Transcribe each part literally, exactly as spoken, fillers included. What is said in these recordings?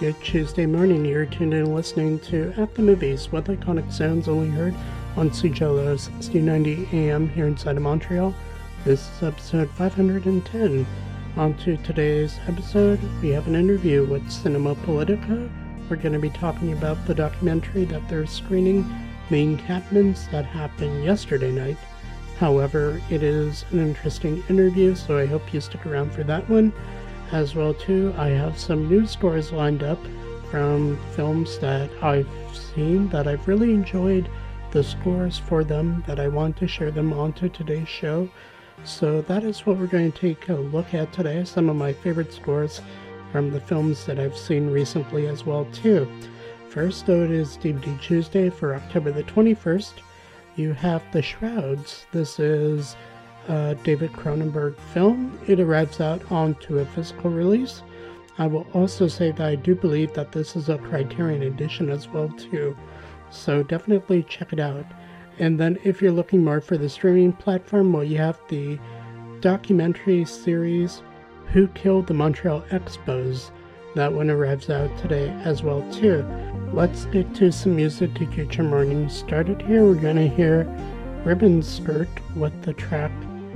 Good Tuesday morning. You're tuned in listening to At the Movies with iconic sounds only heard on C J L O sixteen ninety A M here inside of Montreal. This is episode five hundred ten. On to today's episode, we have an interview with Cinema Politica. We're going to be talking about the documentary that they're screening, The Encampments, that happened yesterday night. However, it is an interesting interview, so I hope you stick around for that one. As well, too, I have some news scores lined up from films that I've seen that I've really enjoyed the scores for them, that I want to share them onto today's show. So that is what we're going to take a look at today, some of my favorite scores from the films that I've seen recently as well, too. First, though, it is D V D Tuesday for October the twenty-first. You have The Shrouds. This is a David Cronenberg film. It arrives out onto a physical release. I will also say that I do believe that this is a Criterion edition as well too, so definitely check it out. And then if you're looking more for the streaming platform, well, you have the documentary series Who Killed the Montreal Expos. That one arrives out today as well too. Let's get to some music to get your morning started here. We're going to hear Ribbon Skirt with the track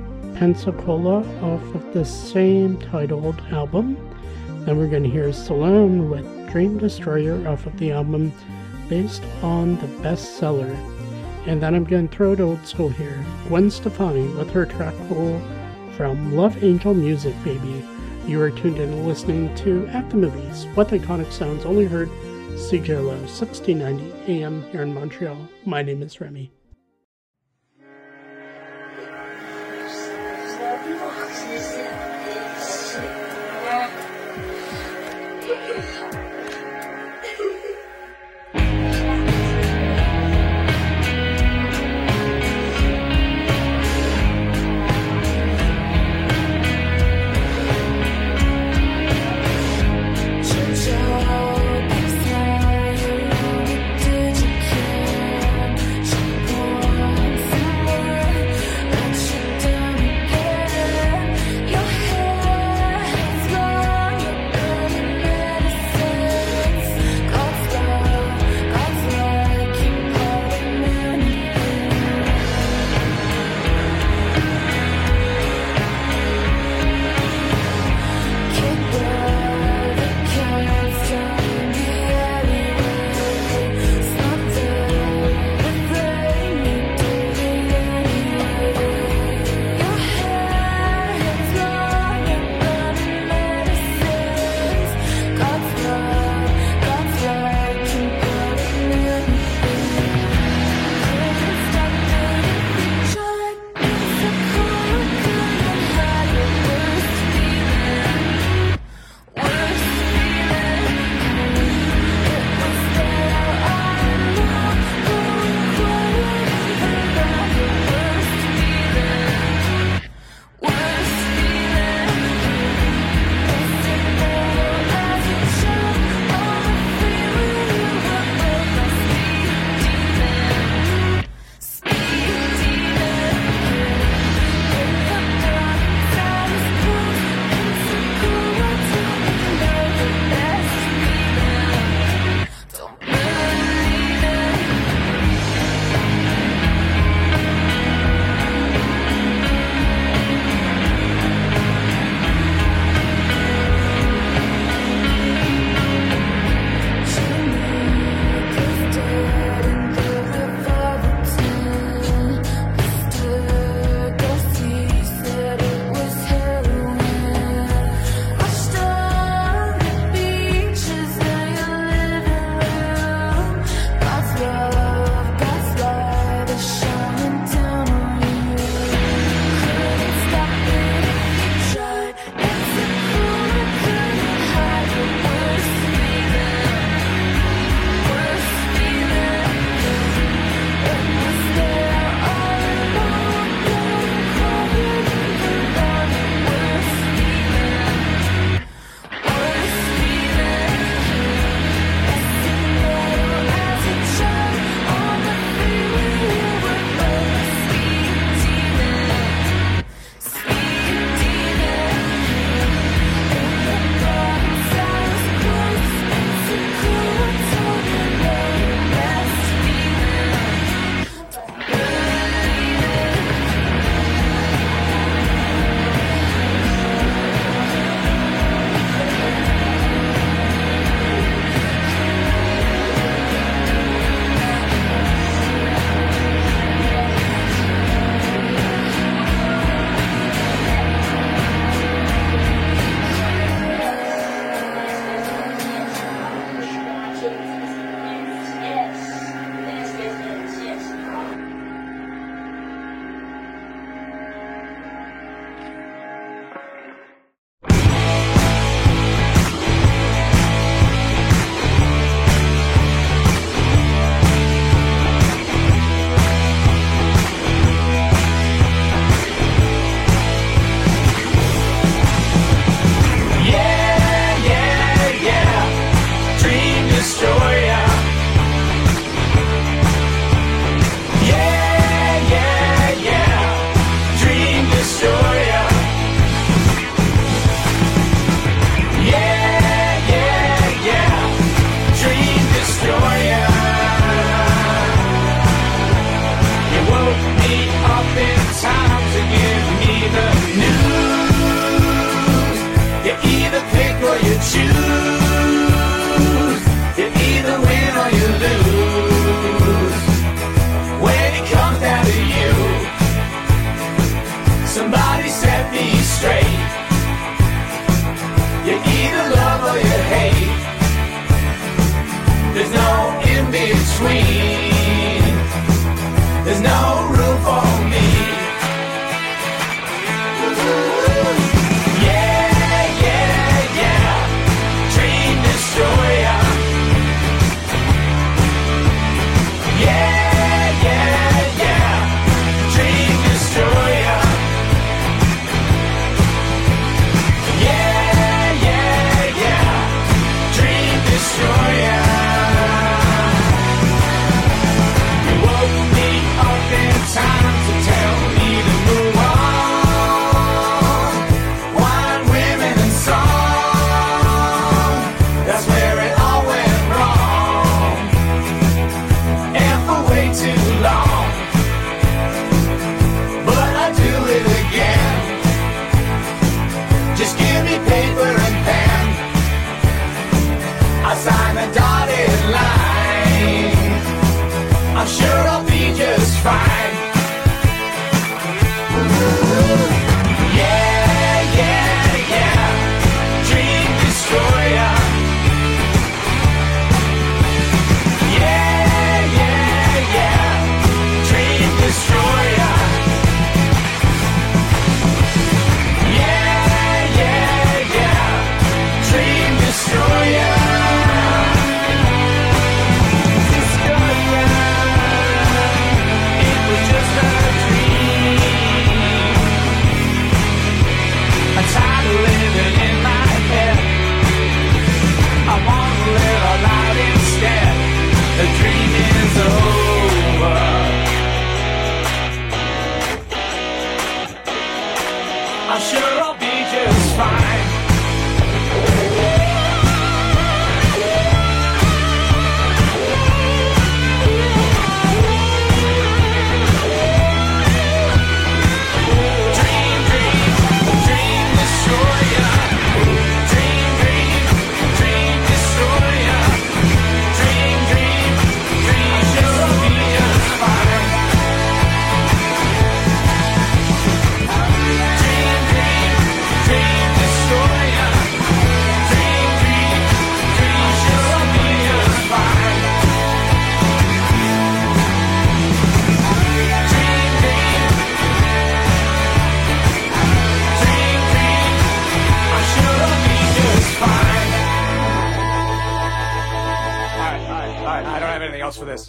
Pensacola off of the same titled album. Then we're going to hear Salone with Dream Destroyer off of the album based on the bestseller. And then I'm going to throw it old school here. Gwen Stefani with her track Cool from Love Angel Music, baby. You are tuned in listening to At the Movies with iconic sounds only heard C J L O sixteen ninety A M here in Montreal. My name is Remy. Your hair is long, you're burning medicine. between. There's no room for me. Yeah, yeah, yeah, dream destroyer. Yeah, yeah, yeah, dream destroyer. Yeah, yeah, yeah, dream destroyer. You woke me up in time to tell me to move on. Wine, women, and song, that's where it all went wrong. And for way too long, but I do it again. Just give me paper and pen, I sign the dotted line. I'm sure I'll be just fine. Yeah, yeah, yeah, dream destroyer. Yeah, yeah, yeah, dream destroyer. Yeah, yeah, yeah, dream destroyer. Destroyer. It was just a dream. I'm tired of living in my head. I wanna live out loud instead. The dream is over. I'm sure I'll be just fine. Dream, dream, dream destroyer. Dream, dream, dream destroyer. Dream, dream, dream. I'm sure I'll be just fine. Dream, dream, dream destroyer. Dream, dream, dream. I'm sure I'll be just fine. Dream, dream, dream, dream. I'm sure I'll be just fine. All right, all right, all right. I don't have anything else for this.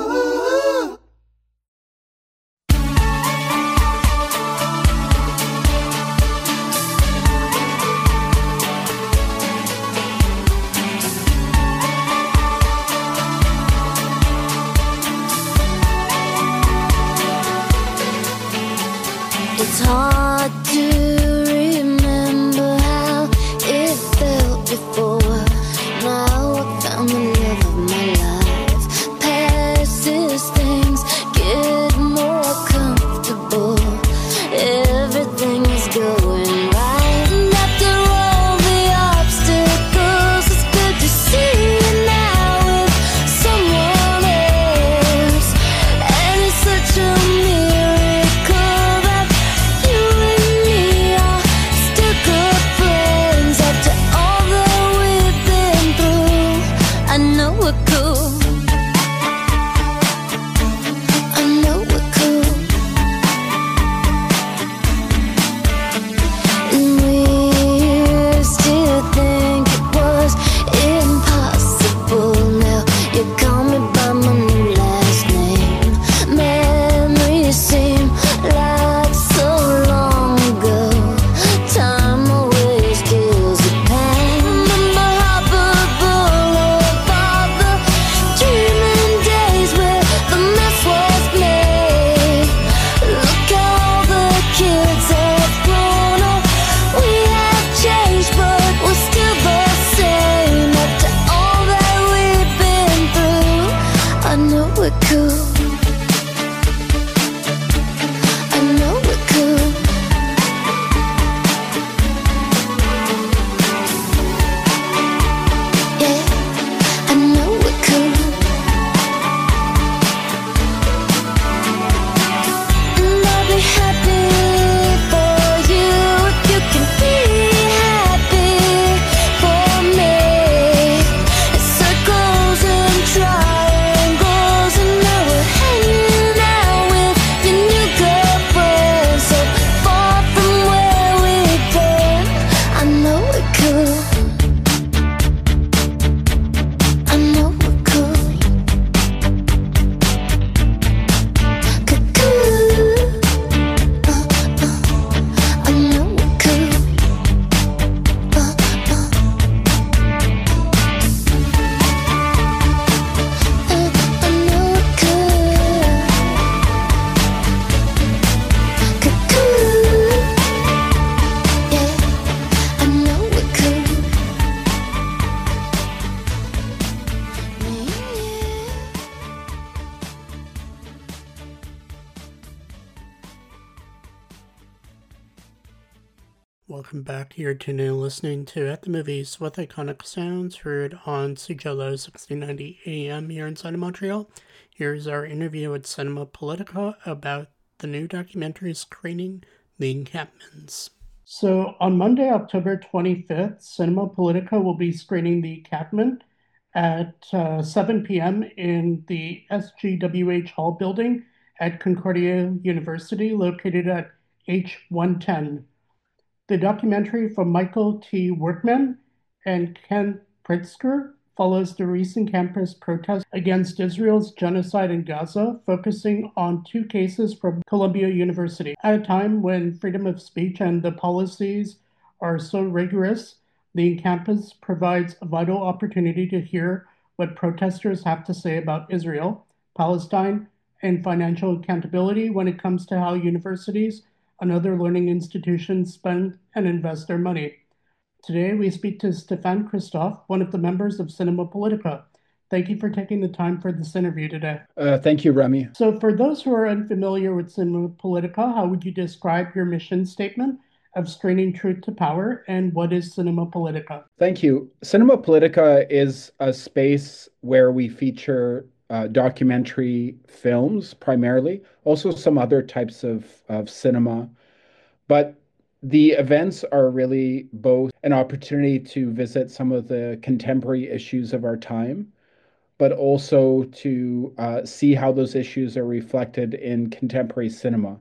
It's hard to remember how it felt before. Now I found the love of my life. Past these things get more comfortable. Everything is going right. And after all the obstacles, it's good to see you now with someone else. And it's such a miracle that you and me are still good friends after all that we've been through. I know we're cool. I know we're cool. And we used to think it was impossible. Now you call me by my new last name. Memories seem like so long ago. Time always kills the pain. Remember Harper Boulevard, the Welcome back. You're tuned in listening to At the Movies with Iconic Sounds, heard on C J L O sixteen ninety A M here inside of Montreal. Here's our interview with Cinema Politica about the new documentary screening, The Encampments. So on Monday, October twenty-fifth, Cinema Politica will be screening The Encampment at uh, seven p.m. in the S G W H Hall building at Concordia University, located at H one ten. The documentary from Michael T. Workman and Ken Pritzker follows the recent campus protests against Israel's genocide in Gaza, focusing on two cases from Columbia University. At a time when freedom of speech and the policies are so rigorous, the campus provides a vital opportunity to hear what protesters have to say about Israel, Palestine, and financial accountability when it comes to how universities and other learning institutions spend and invest their money. Today, we speak to Stefan Christoph, one of the members of Cinema Politica. Thank you for taking the time for this interview today. Uh, thank you, Remy. So, for those who are unfamiliar with Cinema Politica, how would you describe your mission statement of screening truth to power, and what is Cinema Politica? Thank you. Cinema Politica is a space where we feature uh, documentary films primarily, also some other types of, of cinema. But the events are really both an opportunity to visit some of the contemporary issues of our time, but also to uh, see how those issues are reflected in contemporary cinema.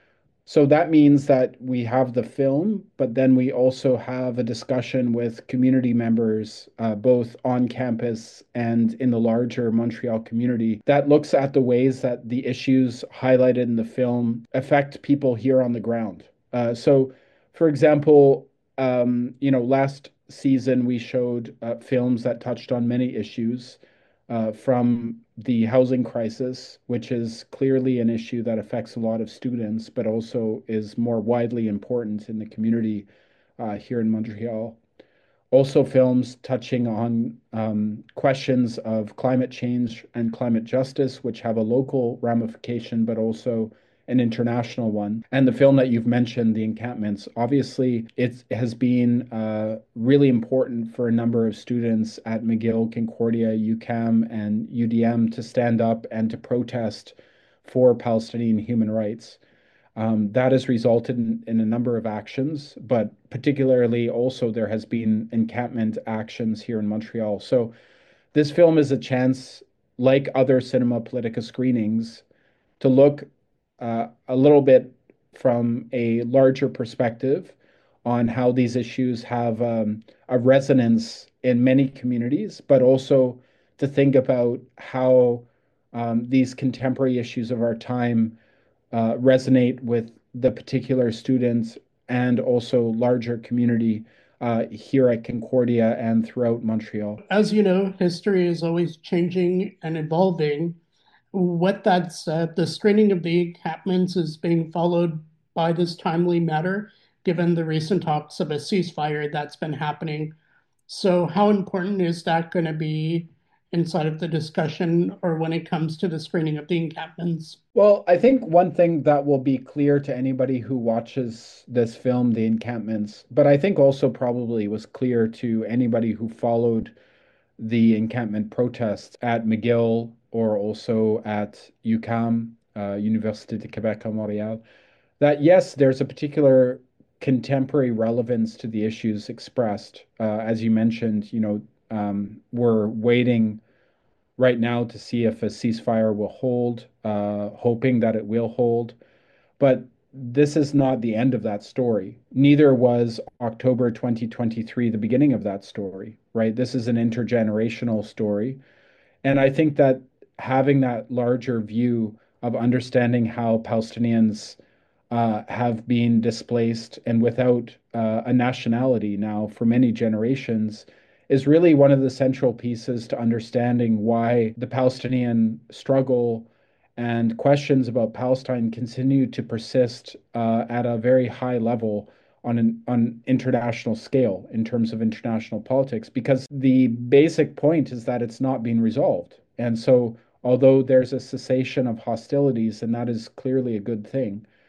So that means that we have the film, but then we also have a discussion with community members, uh, both on campus and in the larger Montreal community, that looks at the ways that the issues highlighted in the film affect people here on the ground. Uh, so, for example, um, you know, last season we showed uh, films that touched on many issues. Uh, from the housing crisis, which is clearly an issue that affects a lot of students, but also is more widely important in the community uh, here in Montreal. Also, films touching on um, questions of climate change and climate justice, which have a local ramification, but also an international one. And the film that you've mentioned, The Encampments, obviously it has been uh, really important for a number of students at McGill, Concordia, UQAM, and U D M to stand up and to protest for Palestinian human rights. Um, that has resulted in, in a number of actions, but particularly also there has been encampment actions here in Montreal. So this film is a chance, like other Cinema Politica screenings, to look Uh, a little bit from a larger perspective on how these issues have um, a resonance in many communities, but also to think about how um, these contemporary issues of our time uh, resonate with the particular students and also larger community uh, here at Concordia and throughout Montreal. As you know, history is always changing and evolving. With that said, the screening of The Encampments is being followed by this timely matter, given the recent talks of a ceasefire that's been happening. So how important is that going to be inside of the discussion or when it comes to the screening of The Encampments? Well, I think one thing that will be clear to anybody who watches this film, The Encampments, but I think also probably was clear to anybody who followed the encampment protests at McGill or also at UQAM, uh, Université de Québec à Montréal, that yes, there's a particular contemporary relevance to the issues expressed. Uh, as you mentioned, you know, um, we're waiting right now to see if a ceasefire will hold, uh, hoping that it will hold. But this is not the end of that story. Neither was October twenty twenty-three the beginning of that story, right? This is an intergenerational story. And I think that having that larger view of understanding how Palestinians uh, have been displaced and without uh, a nationality now for many generations is really one of the central pieces to understanding why the Palestinian struggle and questions about Palestine continue to persist uh, at a very high level on an on international scale in terms of international politics, because the basic point is that it's not being resolved. And so although there's a cessation of hostilities, and that is clearly a good thing,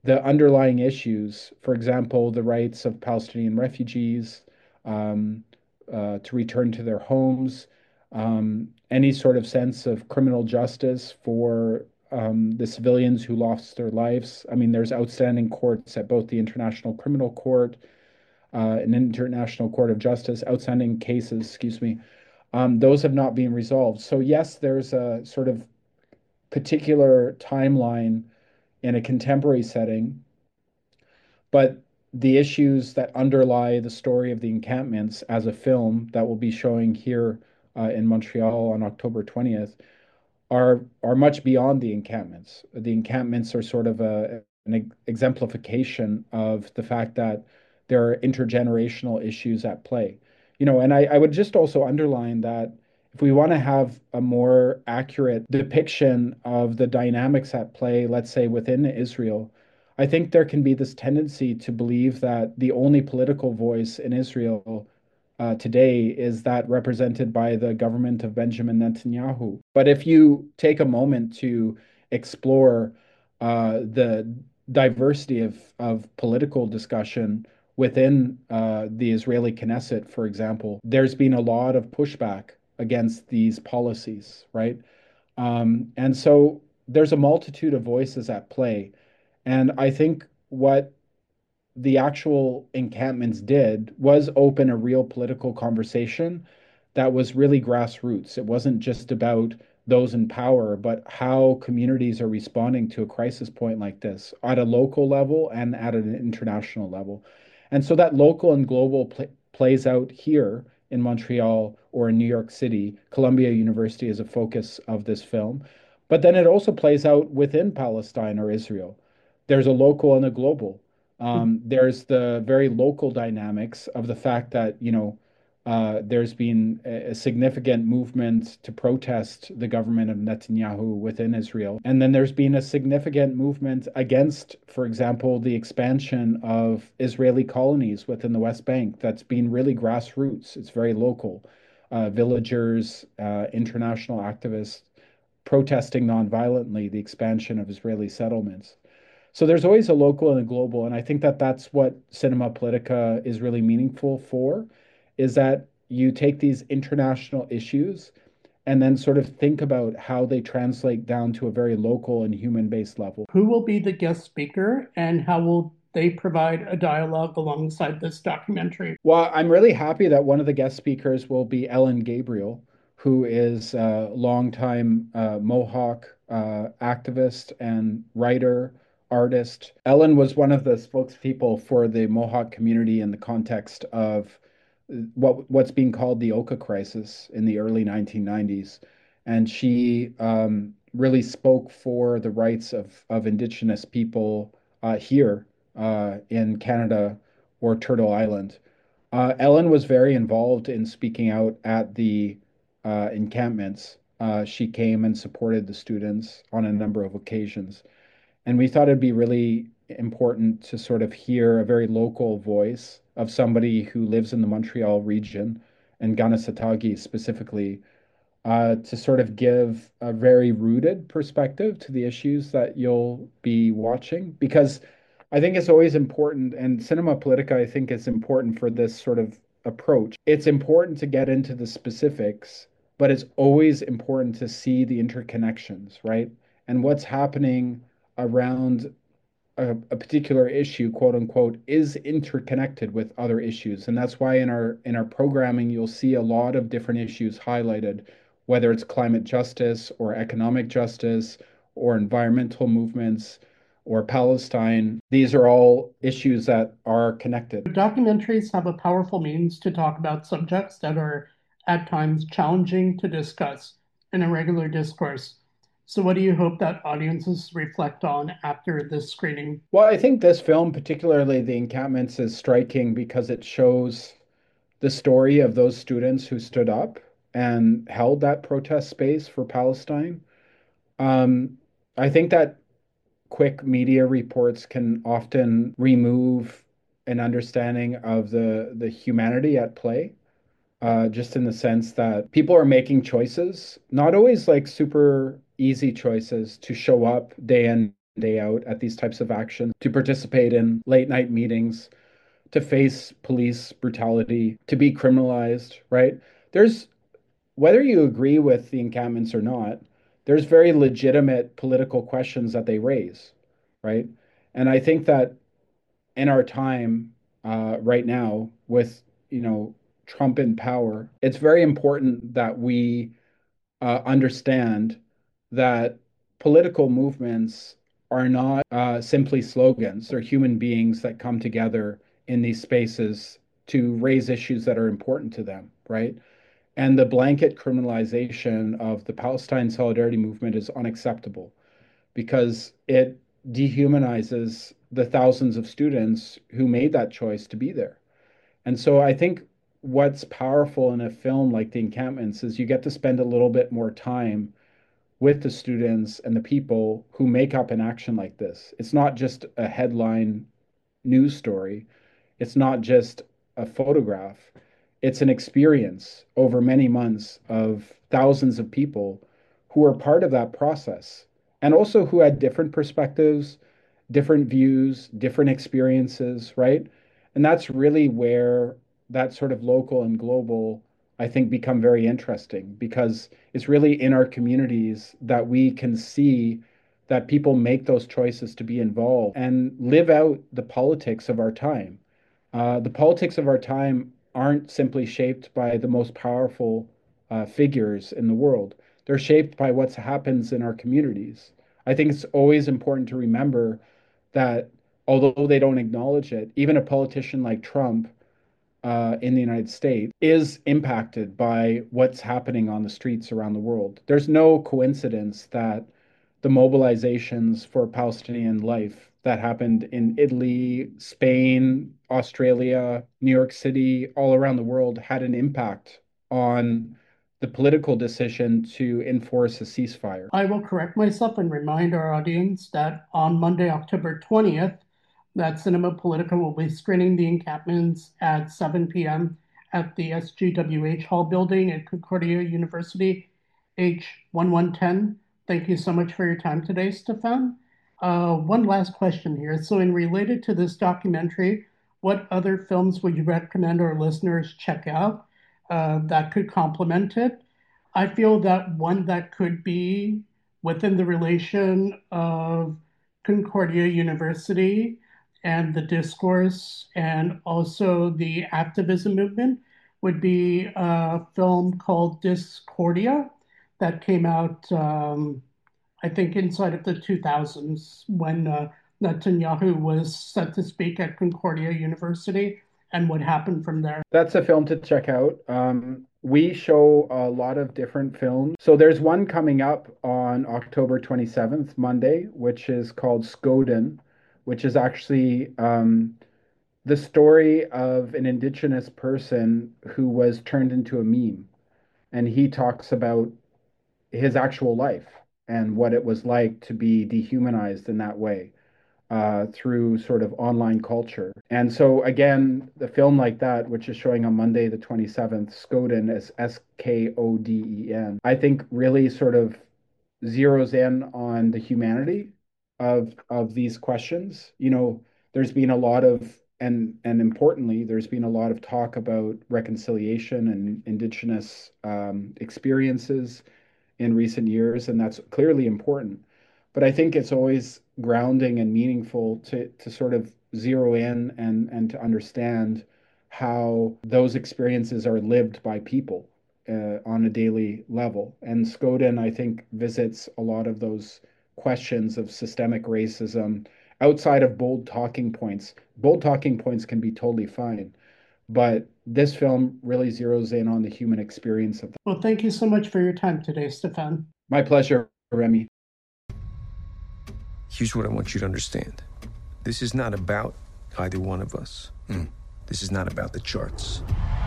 the underlying issues, for example, the rights of Palestinian refugees um, uh, to return to their homes, um, any sort of sense of criminal justice for um, the civilians who lost their lives. I mean, there's outstanding courts at both the International Criminal Court uh, and International Court of Justice, outstanding cases, excuse me. Um, those have not been resolved. So, yes, there's a sort of particular timeline in a contemporary setting, but the issues that underlie the story of the encampments as a film that we'll be showing here uh, in Montreal on October twentieth are are much beyond the encampments. The encampments are sort of a an exemplification of the fact that there are intergenerational issues at play. You know, and I, I would just also underline that if we want to have a more accurate depiction of the dynamics at play, let's say within Israel, I think there can be this tendency to believe that the only political voice in Israel uh, today is that represented by the government of Benjamin Netanyahu. But if you take a moment to explore uh, the diversity of, of political discussion within uh, the Israeli Knesset, for example, there's been a lot of pushback against these policies, right? Um, and so there's a multitude of voices at play. And I think what the actual encampments did was open a real political conversation that was really grassroots. It wasn't just about those in power, but how communities are responding to a crisis point like this at a local level and at an international level. And so that local and global pl- plays out here in Montreal or in New York City. Columbia University is a focus of this film. But then it also plays out within Palestine or Israel. There's a local and a global. Um, there's the very local dynamics of the fact that, you know, uh, there's been a, a significant movement to protest the government of Netanyahu within Israel. And then there's been a significant movement against, for example, the expansion of Israeli colonies within the West Bank that's been really grassroots. It's very local. Uh, villagers, uh, international activists protesting nonviolently the expansion of Israeli settlements. So there's always a local and a global, and I think that that's what Cinema Politica is really meaningful for, is that you take these international issues and then sort of think about how they translate down to a very local and human-based level. Who will be the guest speaker and how will they provide a dialogue alongside this documentary? Well, I'm really happy that one of the guest speakers will be Ellen Gabriel, who is a longtime uh, Mohawk uh, activist and writer, artist. Ellen was one of the spokespeople for the Mohawk community in the context of what what's being called the Oka crisis in the early nineteen nineties, and she um, really spoke for the rights of of Indigenous people uh, here uh, in Canada or Turtle Island. Uh, Ellen was very involved in speaking out at the uh, encampments. Uh, she came and supported the students on a number of occasions. And we thought it'd be really important to sort of hear a very local voice of somebody who lives in the Montreal region and Ganasatagi specifically, uh, to sort of give a very rooted perspective to the issues that you'll be watching. Because I think it's always important, and Cinema Politica, I think, is important for this sort of approach. It's important to get into the specifics, but it's always important to see the interconnections, right? And what's happening around a, a particular issue, quote unquote, is interconnected with other issues. And that's why in our in our programming, you'll see a lot of different issues highlighted, whether it's climate justice or economic justice or environmental movements or Palestine. These are all issues that are connected. Documentaries have a powerful means to talk about subjects that are at times challenging to discuss in a regular discourse. So, what do you hope that audiences reflect on after this screening? Well, I think this film, particularly The Encampments, is striking because it shows the story of those students who stood up and held that protest space for Palestine. Um, I think that quick media reports can often remove an understanding of the the humanity at play, uh, just in the sense that people are making choices, not always like super easy choices to show up day in, day out at these types of actions, to participate in late night meetings, to face police brutality, to be criminalized, right? There's, whether you agree with the encampments or not, there's very legitimate political questions that they raise, right? And I think that in our time uh, right now, with, you know, Trump in power, it's very important that we uh, understand that political movements are not uh, simply slogans. They're human beings that come together in these spaces to raise issues that are important to them, right? And the blanket criminalization of the Palestine Solidarity Movement is unacceptable because it dehumanizes the thousands of students who made that choice to be there. And so I think what's powerful in a film like The Encampments is you get to spend a little bit more time with the students and the people who make up an action like this. It's not just a headline news story. It's not just a photograph. It's an experience over many months of thousands of people who are part of that process and also who had different perspectives, different views, different experiences, right? And that's really where that sort of local and global, I think, become very interesting because it's really in our communities that we can see that people make those choices to be involved and live out the politics of our time. Uh, the politics of our time aren't simply shaped by the most powerful uh, figures in the world. They're shaped by what happens in our communities. I think it's always important to remember that although they don't acknowledge it, even a politician like Trump uh, in the United States is impacted by what's happening on the streets around the world. There's no coincidence that the mobilizations for Palestinian life that happened in Italy, Spain, Australia, New York City, all around the world had an impact on the political decision to enforce a ceasefire. I will correct myself and remind our audience that on Monday, October twentieth, that Cinema Politica will be screening The Encampments at seven p.m. at the S G W H Hall building at Concordia University, H eleven ten. Thank you so much for your time today, Stefan. Uh, one last question here. So, in related to this documentary, what other films would you recommend our listeners check out uh, that could complement it? I feel that one that could be within the relation of Concordia University and the discourse and also the activism movement would be a film called Discordia that came out, um, I think, inside of the two thousands when uh, Netanyahu was set to speak at Concordia University and what happened from there. That's a film to check out. Um, we show a lot of different films. So there's one coming up on October twenty-seventh, Monday, which is called Skoden, which is actually um, the story of an indigenous person who was turned into a meme. And he talks about his actual life and what it was like to be dehumanized in that way uh, through sort of online culture. And so, again, the film like that, which is showing on Monday, the twenty-seventh, Skoden, is S K O D E N, I think really sort of zeroes in on the humanity of of these questions. You know, there's been a lot of, and and importantly, there's been a lot of talk about reconciliation and indigenous um, experiences in recent years, and that's clearly important. But I think it's always grounding and meaningful to to sort of zero in and and to understand how those experiences are lived by people uh, on a daily level. And Skoden, I think, visits a lot of those questions of systemic racism outside of bold talking points. Bold talking points can be totally fine, but this film really zeroes in on the human experience of that. Well, thank you so much for your time today, Stefan. My pleasure, Remy. Here's what I want you to understand. This is not about either one of us. Mm. This is not about the charts.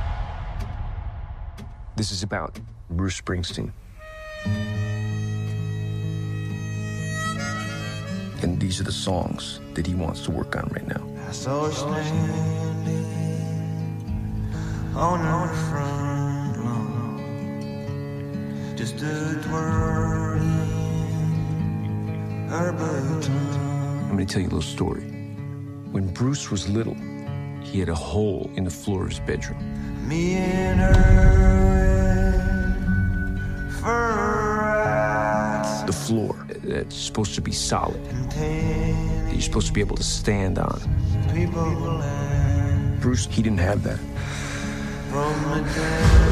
This is about Bruce Springsteen. And these are the songs that he wants to work on right now. I saw her standing on her front lawn, just a twirling I'm going to tell you a little story. When Bruce was little, he had a hole in the floor of his bedroom. Me and her for rides. The floor that's supposed to be solid, And that you're supposed to be able to stand on. people land Bruce, he didn't have that. from the dead.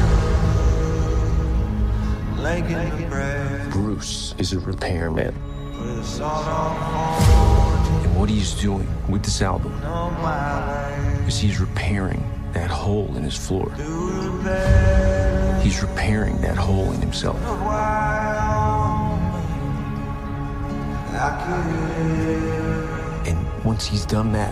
Like in the breath Bruce is a repairman. with a sawed off And what he's doing with this album on my life. is he's repairing that hole in his floor. Do the best He's repairing that hole in himself. while I could. And once he's done that,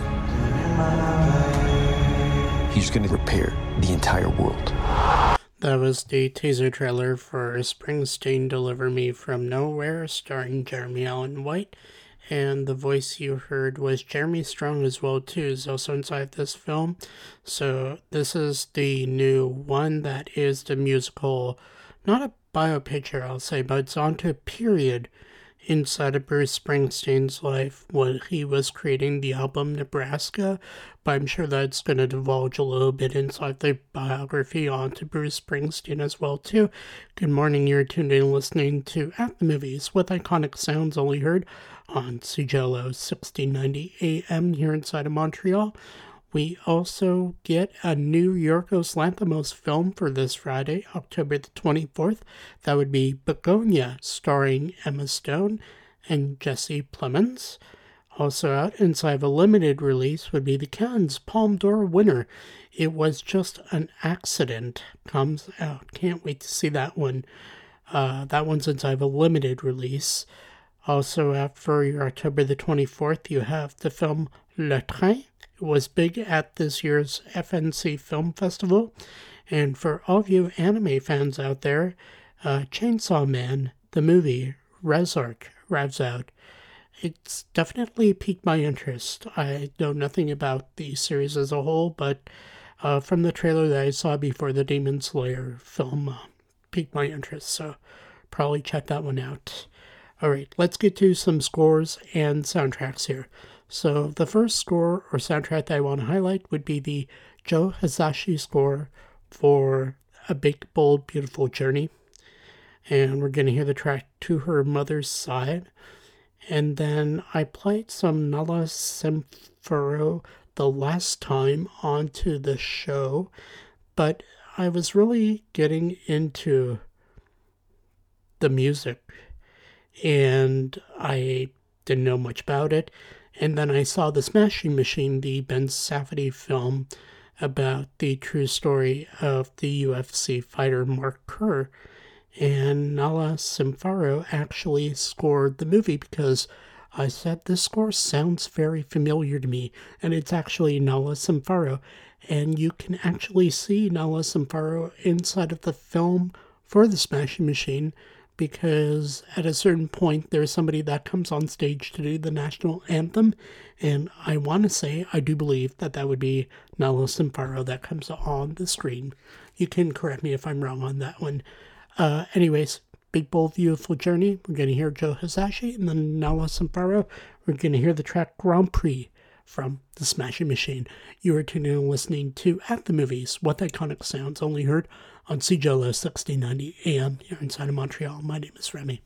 he's going to repair the entire world. That was the teaser trailer for Springsteen Deliver Me From Nowhere, starring Jeremy Allen White. And the voice you heard was Jeremy Strong as well, too, is also inside this film. So this is the new one that is the musical, not a biopicture, I'll say, but it's onto a period inside of Bruce Springsteen's life when he was creating the album Nebraska, but I'm sure that's going to divulge a little bit inside the biography onto Bruce Springsteen as well too. Good morning, you're tuned in listening to At the Movies with iconic sounds only heard on C J L O sixteen ninety A M here inside of Montreal. We also get a new Yorgos Lanthimos film for this Friday, October the twenty-fourth. That would be Begonia, starring Emma Stone and Jesse Plemons. Also out inside of a limited release would be the Cannes Palme d'Or winner, It Was Just an Accident, comes out. Can't wait to see that one. Uh, that one's inside of a limited release. Also out for your October the twenty-fourth, you have the film Le Train. It was big at this year's F N C Film Festival. And for all of you anime fans out there, uh, Chainsaw Man, the movie, Resark, arrives out. It's definitely piqued my interest. I know nothing about the series as a whole, but uh, from the trailer that I saw before the Demon Slayer film, uh, piqued my interest. So probably check that one out. Alright, let's get to some scores and soundtracks here. So the first score or soundtrack that I want to highlight would be the Joe Hisaishi score for A Big, Bold, Beautiful Journey. And we're going to hear the track To Her Mother's Side. And then I played some Nala Simfero the last time onto the show, but I was really getting into the music and I didn't know much about it. And then I saw The Smashing Machine, the Ben Safdie film about the true story of the U F C fighter Mark Kerr. And Nala Simfero actually scored the movie because I said, this score sounds very familiar to me. And it's actually Nala Simfero. And you can actually see Nala Simfero inside of the film for The Smashing Machine, because at a certain point there's somebody that comes on stage to do the national anthem, and I want to say, I do believe that that would be Nala Simfero that comes on the screen. You can correct me if I'm wrong on that one. Uh, anyways, Big, Bold, Beautiful Journey, we're going to hear Joe Hisaishi, and then Nala Simfero, we're going to hear the track Grand Prix from The Smashing Machine. You are tuning in and listening to At the Movies, What Iconic Sounds Only Heard on C J L O sixteen ninety A M here inside of Montreal. My name is Remy.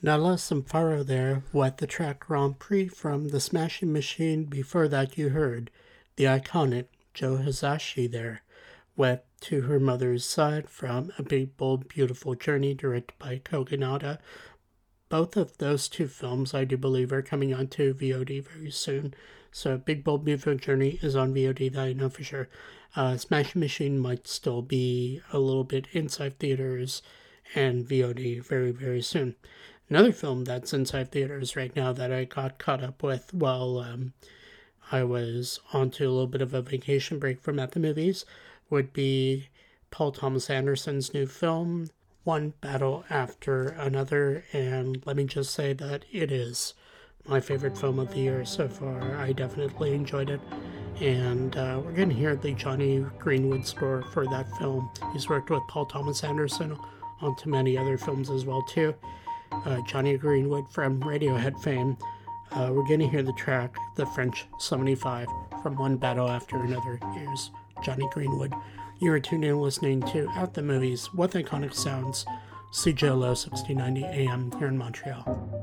Nala Samfaro there with the track Grand Prix from the Smashing Machine. Before that you heard the iconic Joe Hisashi there with To Her Mother's Side from A Big Bold Beautiful Journey, directed by Kogonada. Both of those two films I do believe are coming onto V O D very soon. So Big Bold Beautiful Journey is on V O D, that I know for sure. Uh, Smashing Machine might still be a little bit inside theaters and V O D very, very soon. Another film that's inside theaters right now that I got caught up with while um, I was onto a little bit of a vacation break from at the movies would be Paul Thomas Anderson's new film, One Battle After Another, and let me just say that it is my favorite film of the year so far. I definitely enjoyed it, and uh, we're going to hear the Johnny Greenwood score for that film. He's worked with Paul Thomas Anderson onto many other films as well too. Uh, Johnny Greenwood from Radiohead fame. Uh, we're going to hear the track The French seventy-five from One Battle After Another. Here's Johnny Greenwood. You are tuned in listening to At the Movies with Iconic Sounds, C J L O sixteen ninety A M here in Montreal.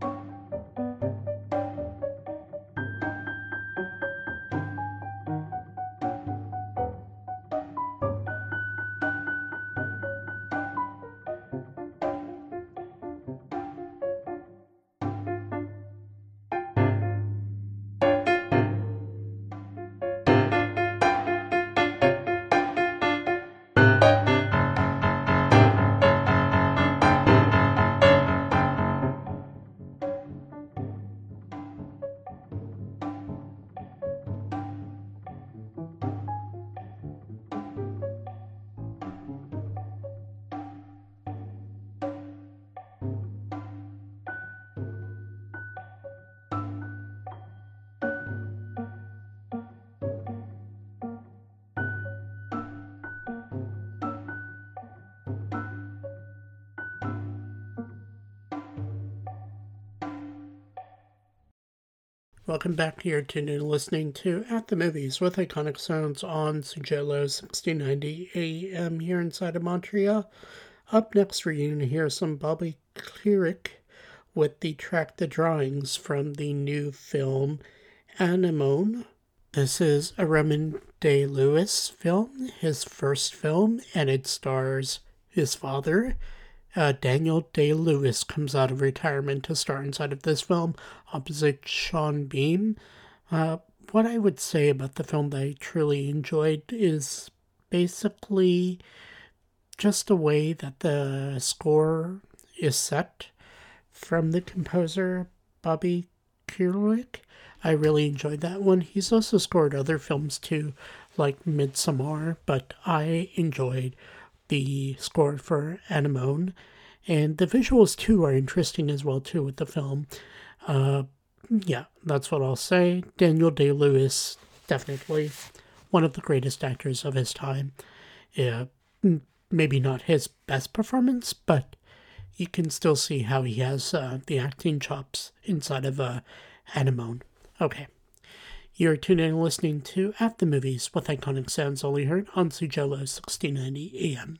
Welcome back here to new listening to At the Movies with Iconic Sounds on C J L O sixteen ninety A M here inside of Montreal. Up next, we're going to hear some Bobby Cleric with the track The Drawings from the new film Anemone. This is a Raymond Day-Lewis film, his first film, and it stars his father. Uh, Daniel Day-Lewis comes out of retirement to star inside of this film, opposite Sean Bean. Uh, what I would say about the film that I truly enjoyed is basically just the way that the score is set from the composer Bobby Kulik. I really enjoyed that one. He's also scored other films too, like Midsommar, but I enjoyed the score for Anemone. And the visuals too are interesting as well too with the film. Uh, yeah, that's what I'll say. Daniel Day-Lewis, definitely one of the greatest actors of his time. Yeah, maybe not his best performance, but you can still see how he has uh, the acting chops inside of uh, Anemone. Okay. You're tuned in and listening to At the Movies with Iconic Sounds only heard on C J L O sixteen ninety A M.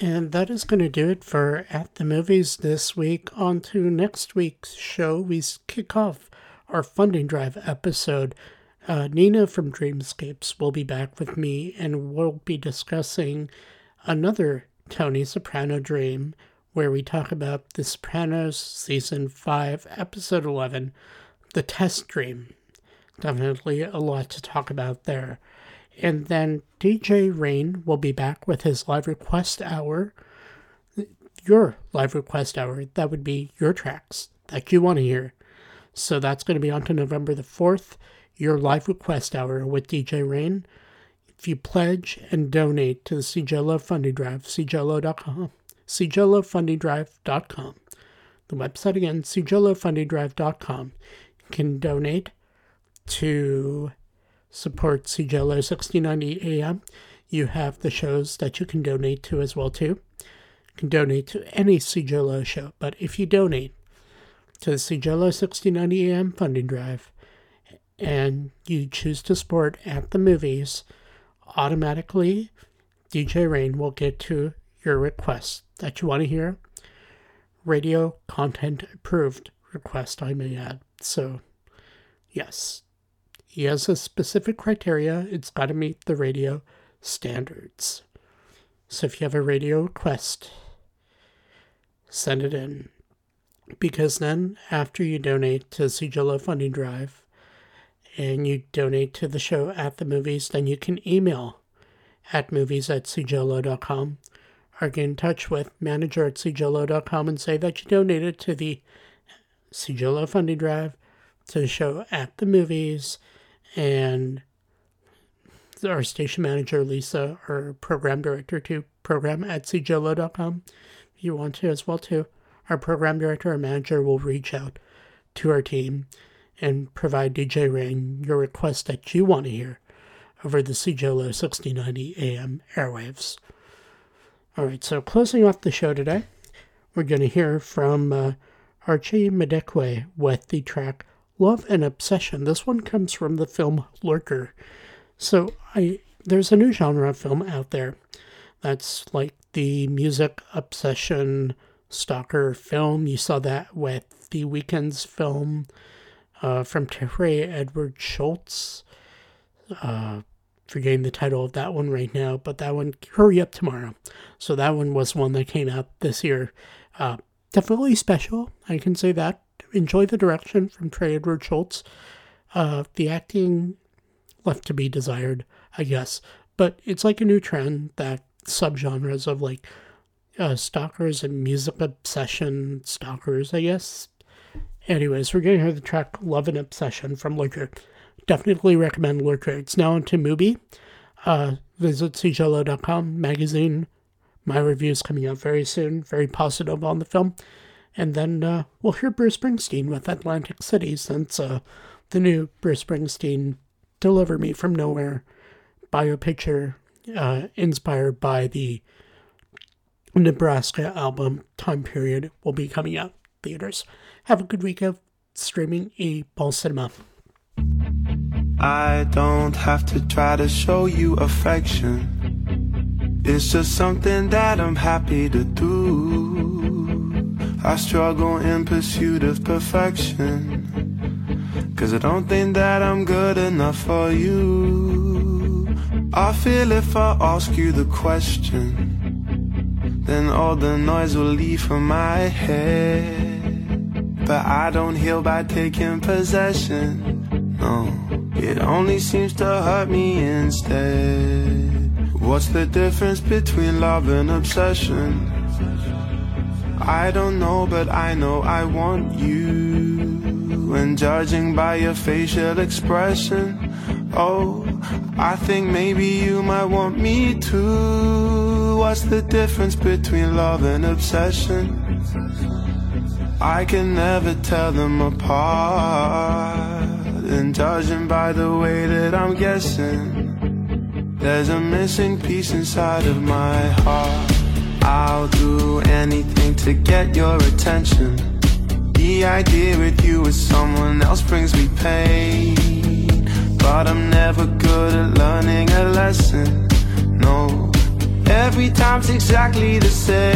And that is going to do it for At the Movies this week. On to next week's show. We kick off our funding drive episode. Uh, Nina from Dreamscapes will be back with me, and we'll be discussing another Tony Soprano dream, where we talk about The Sopranos Season five, Episode eleven, The Test Dream. Definitely a lot to talk about there. And then D J Rain will be back with his live request hour. Your live request hour. That would be your tracks that you want to hear. So that's going to be on to November the fourth. Your live request hour with D J Rain. If you pledge and donate to the Cigello Funding Drive, cigello dot com, cigello funding drive dot com. The website again, cigello funding drive dot com. You can donate to support Cigello sixty ninety A M. You have the shows that you can donate to as well too. You can donate to any Cigello show, but if you donate to the Cigello sixty ninety A M funding drive and you choose to support At the Movies, automatically D J Rain will get to your request that you want to hear. Radio content approved request, I may add. So, yes. He has a specific criteria. It's got to meet the radio standards. So if you have a radio request, send it in. Because then, after you donate to Cigello Funding Drive, and you donate to the show At the Movies, then you can email at movies at cigello dot com or get in touch with manager at cigello dot com and say that you donated to the Cigello Funding Drive, to the show At the Movies, and our station manager, Lisa, our program director, to program at cigello dot com. If you want to as well, too. Our program director or manager will reach out to our team and provide D J Rain your request that you want to hear over the Cigello sixty ninety A M airwaves. Alright, so closing off the show today, we're going to hear from uh, Archie Madekwe with the track Love and Obsession. This one comes from the film Lurker. So I there's a new genre of film out there that's like the music obsession stalker film. You saw that with The Weeknd's film uh, from Trey Edward Schultz. Uh, forgetting the title of that one right now, but that one, Hurry Up Tomorrow. So that one was one that came out this year. Uh, definitely special, I can say that. Enjoy the direction from Trey Edward Schultz. Uh, the acting left to be desired, I guess. But it's like a new trend that subgenres of like uh, stalkers and music obsession stalkers, I guess. Anyways, we're going to hear the track Love and Obsession from Lurker. Definitely recommend Lurker. It's now on to Mubi. Uh, visit cigello dot com magazine. My review is coming out very soon. Very positive on the film. And then uh, we'll hear Bruce Springsteen with Atlantic City, since uh, the new Bruce Springsteen Deliver Me From Nowhere biopicture uh, inspired by the Nebraska album Time Period will be coming out theaters. Have a good week of streaming e Ball Cinema. I don't have to try to show you affection. It's just something that I'm happy to do. I struggle in pursuit of perfection, 'cause I don't think that I'm good enough for you. I feel if I ask you the question, then all the noise will leave from my head. But I don't heal by taking possession, no. It only seems to hurt me instead. What's the difference between love and obsession? I don't know, but I know I want you. And judging by your facial expression, oh, I think maybe you might want me too. What's the difference between love and obsession? I can never tell them apart. And judging by the way that I'm guessing, there's a missing piece inside of my heart. I'll do anything to get your attention. The idea with you with someone else brings me pain, but I'm never good at learning a lesson. No, every time's exactly the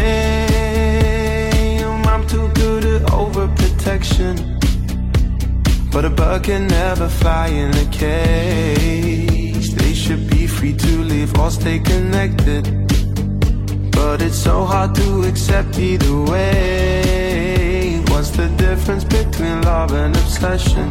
same. I'm too good at overprotection, but a bird can never fly in a cage. They should be free to live or stay connected, but it's so hard to accept either way. What's the difference between love and obsession?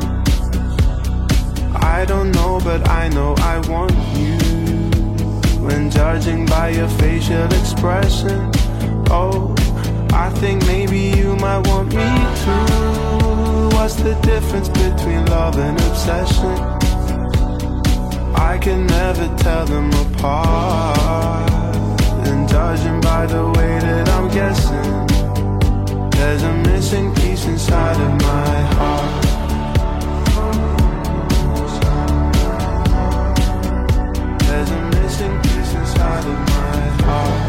I don't know, but I know I want you. When judging by your facial expression, oh, I think maybe you might want me too. What's the difference between love and obsession? I can never tell them apart. And judging by the way that I'm guessing, there's a missing piece inside of my heart. There's a missing piece inside of my heart.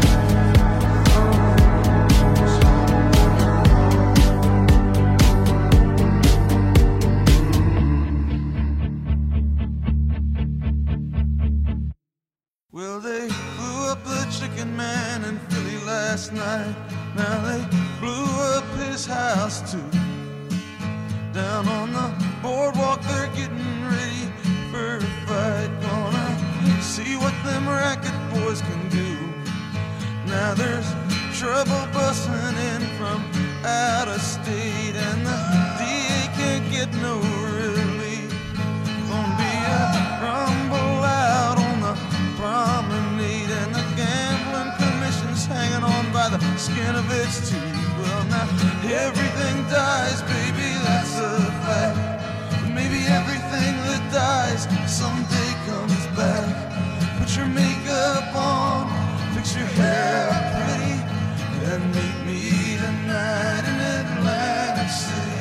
Well, they blew up the chicken man in Philly last night. Now they blew up his house too. Down on the boardwalk they're getting ready for a fight. Gonna see what them racket boys can do. Now there's trouble busting in from out of state, and the D A can't get no relief. Gonna be a rumble out on the promenade, and the gambling commission's hanging on by the skin of its teeth. Well, now everything dies, baby, that's a fact. But maybe everything that dies someday comes back. Put your makeup on, fix your hair up pretty, and meet me tonight in Atlantic City.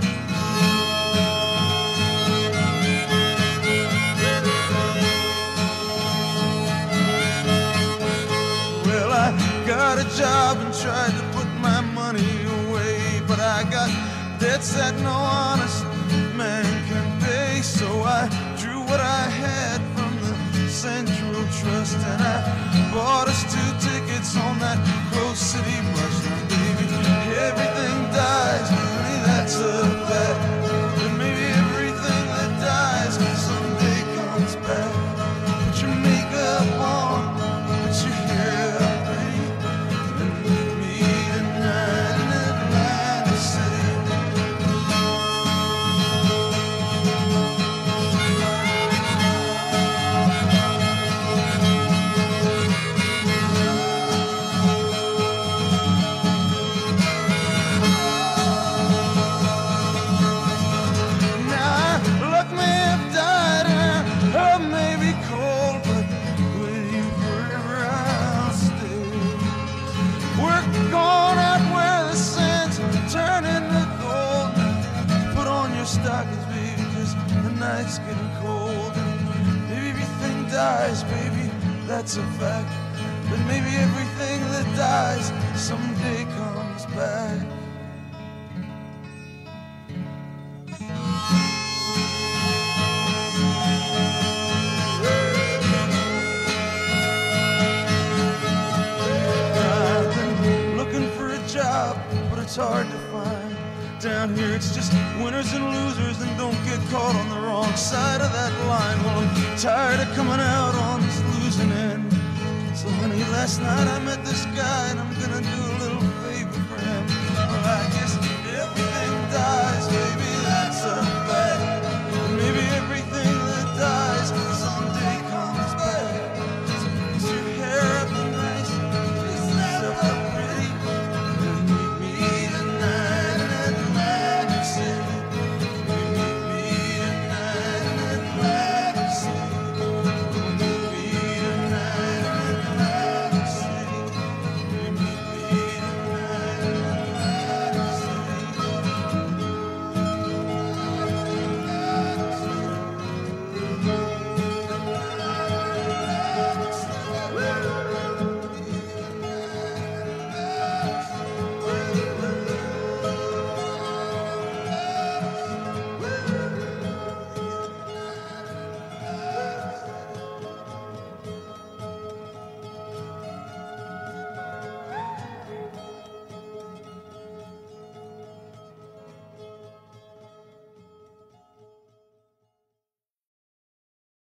Well, I got a job and tried to put my money away, but I got debts that no honest man can pay. So I drew what I had from the Central Trust, and I bought us two tickets on that Grove City bus. Now, baby, everything dies, honey, that's a fact. But maybe everything that dies someday comes back. Put your makeup on, put your hair up pretty, and meet me tonight in Atlantic City. Now, luck may have died and her may be cold, but with you forever I'll stay. We're going out where the sands turn into gold. Put on your stockings, baby, 'cause the night's getting cold. And maybe everything dies, baby, that's a fact. But maybe everything that dies someday comes back. I've been looking for a job, but it's hard to find. Down here it's just winners and losers, and don't get caught on the wrong side of that line. Well, I'm tired of coming out on this losing end. So honey, last night I met this guy, and I'm gonna do a little